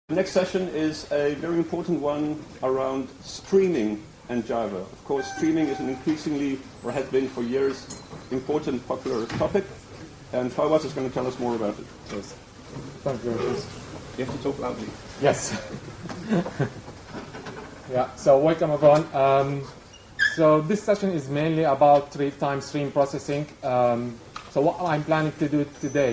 The next session is a very important one around streaming and Java. Of course, streaming is an increasingly, or has been for years, important, popular topic, and Fawaz is going to tell us more about it. Yes. Thank you. You have to talk loudly. Yes. Yeah, so welcome everyone. So this session is mainly about real-time stream processing. So what I'm planning to do today